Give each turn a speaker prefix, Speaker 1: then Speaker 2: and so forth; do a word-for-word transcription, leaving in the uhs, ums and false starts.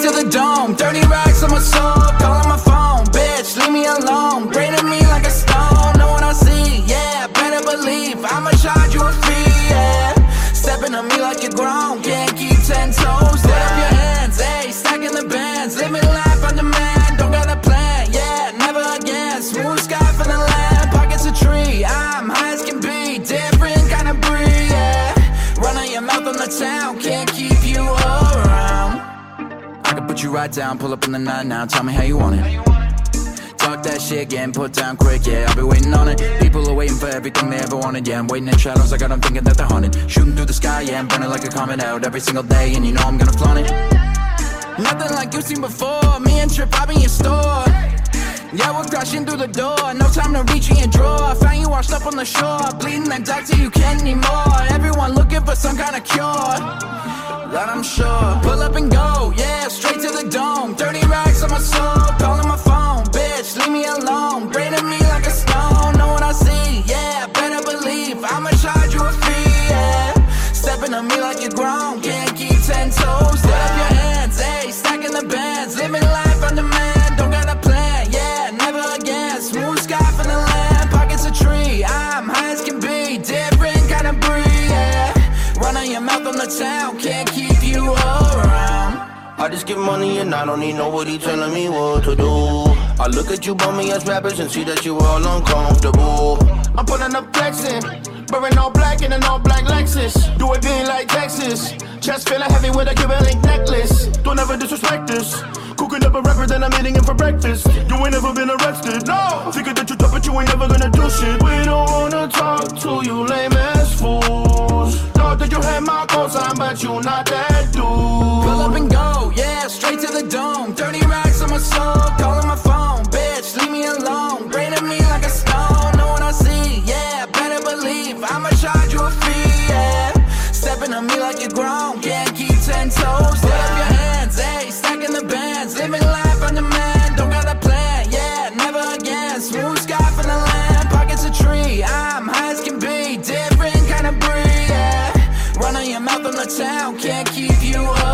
Speaker 1: to the dome. Dirty racks on my soul, calling my phone. Bitch, leave me alone. Braiding me like a stone. Know what I see, yeah, better believe I'ma charge you a fee, yeah. Stepping on me like you're grown, can't keep ten toes. Put up your hands, ayy, stacking the bands. Live me life on demand, don't got a plan, yeah, never again. Smooth sky for the land, pockets a tree. I'm high as can be, different kind of breed, yeah. Running your mouth on the town, can't keep you around. I can put you right down, pull up in the night now. Tell me how you want it. Talk that shit, getting put down quick, yeah, I'll be waiting on it. People are waiting for everything they ever wanted, yeah, I'm waiting in shadows, I got them thinking that they're haunted. Shooting through the sky, yeah, I'm burning like a comet out every single day, and you know I'm gonna flaunt it. Nothing like you've seen before, me and Trip, I be in store. Yeah, we're crashing through the door, no time to reach in your drawer. Found you washed up on the shore, bleeding and dark till you can't anymore. Everyone looking for some kind of cure, that I'm sure. Pull up and go, yeah, straight to the dome. Dirty racks on my soul, calling my phone. Bitch, leave me alone, braiding me like a stone. Know what I see, yeah, better believe I'ma charge you a fee, yeah. Stepping on me like you're grown, can't keep ten toes. Put up your hands, ayy, stacking the bands. Living life on demand, don't got a plan, yeah, never again. Smooth sky for the land, pockets a tree. I'm high as can be, different kind of breed, yeah. Running your mouth on the town, can't keep you around.
Speaker 2: I just get money and I don't need nobody telling me what to do. I look at you bummy ass rappers and see that you all uncomfortable. I'm putting up flexing, wearing all black in an all black Lexus. Do it being like Texas, chest feeling heavy with a Cuban link necklace. Don't ever disrespect this. Cooking up a rapper, then I'm eating him for breakfast. You ain't never been arrested, no. Figured that you tough, but you ain't never gonna do shit. We don't wanna talk to you lame ass fools. Thought that you had my cosign, but you not that dude.
Speaker 1: Pull up and go, yeah, straight to the dome. Dirty racks on my soul, calling my phone. Bitch, leave me alone, braiding me like a stone. Know what I see, yeah, better believe I'ma charge you a fee, yeah. Stepping on me like you're grown, can't keep ten toes. Put up your hands, ayy, stacking the bands. Living life on demand, don't got a plan, yeah, never again. Smooth sky for the land, pockets a tree. I'm high as can be, different kind of breed, yeah. Running your mouth on the town, can't keep you up.